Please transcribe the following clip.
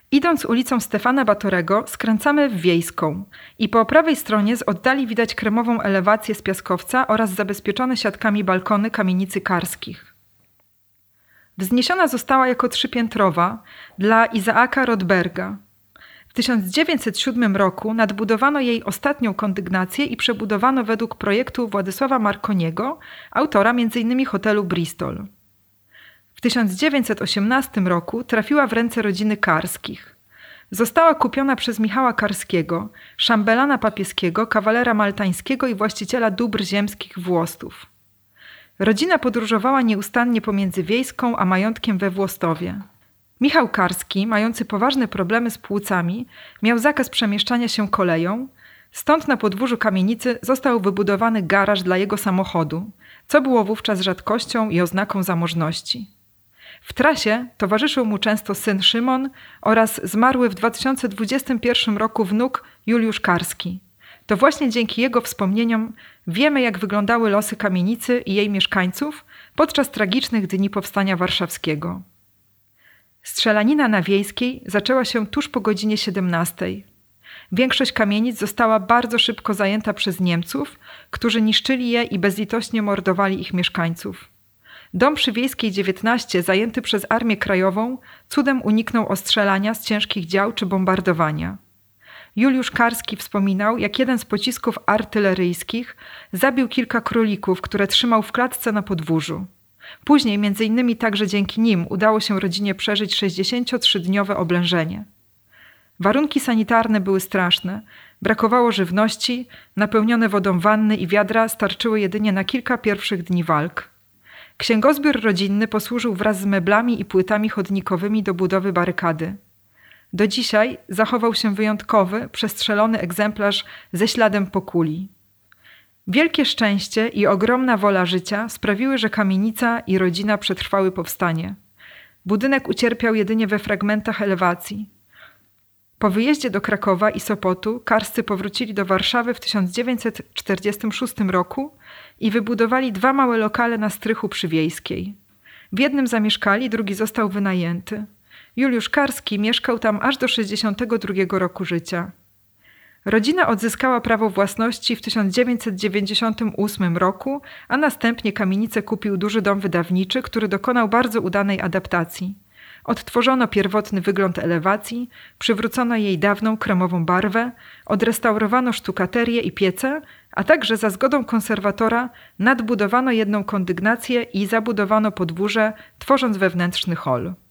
Idąc ulicą Stefana Batorego, skręcamy w Wiejską i po prawej stronie z oddali widać kremową elewację z piaskowca oraz zabezpieczone siatkami balkony kamienicy Karskich. Wzniesiona została jako trzypiętrowa dla Izaaka Rodberga. W 1907 roku nadbudowano jej ostatnią kondygnację i przebudowano według projektu Władysława Marconiego, autora m.in. hotelu Bristol. W 1918 roku trafiła w ręce rodziny Karskich. Została kupiona przez Michała Karskiego, szambelana papieskiego, kawalera maltańskiego i właściciela dóbr ziemskich Włostów. Rodzina podróżowała nieustannie pomiędzy Wiejską a majątkiem we Włostowie. Michał Karski, mający poważne problemy z płucami, miał zakaz przemieszczania się koleją, stąd na podwórzu kamienicy został wybudowany garaż dla jego samochodu, co było wówczas rzadkością i oznaką zamożności. W trasie towarzyszył mu często syn Szymon oraz zmarły w 2021 roku wnuk Juliusz Karski. To właśnie dzięki jego wspomnieniom wiemy, jak wyglądały losy kamienicy i jej mieszkańców podczas tragicznych dni Powstania Warszawskiego. Strzelanina na Wiejskiej zaczęła się tuż po godzinie 17. Większość kamienic została bardzo szybko zajęta przez Niemców, którzy niszczyli je i bezlitośnie mordowali ich mieszkańców. Dom przy Wiejskiej 19, zajęty przez Armię Krajową, cudem uniknął ostrzelania z ciężkich dział czy bombardowania. Juliusz Karski wspominał, jak jeden z pocisków artyleryjskich zabił kilka królików, które trzymał w klatce na podwórzu. Później, między innymi także dzięki nim, udało się rodzinie przeżyć 63-dniowe oblężenie. Warunki sanitarne były straszne, brakowało żywności, napełnione wodą wanny i wiadra starczyły jedynie na kilka pierwszych dni walk. Księgozbiór rodzinny posłużył wraz z meblami i płytami chodnikowymi do budowy barykady. Do dzisiaj zachował się wyjątkowy, przestrzelony egzemplarz ze śladem po kuli. Wielkie szczęście i ogromna wola życia sprawiły, że kamienica i rodzina przetrwały powstanie. Budynek ucierpiał jedynie we fragmentach elewacji. Po wyjeździe do Krakowa i Sopotu Karscy powrócili do Warszawy w 1946 roku i wybudowali 2 małe lokale na strychu przy Wiejskiej. W jednym zamieszkali, drugi został wynajęty. Juliusz Karski mieszkał tam aż do 62 roku życia. Rodzina odzyskała prawo własności w 1998 roku, a następnie kamienicę kupił duży dom wydawniczy, który dokonał bardzo udanej adaptacji. Odtworzono pierwotny wygląd elewacji, przywrócono jej dawną kremową barwę, odrestaurowano sztukaterię i piece, a także za zgodą konserwatora nadbudowano jedną kondygnację i zabudowano podwórze, tworząc wewnętrzny hol.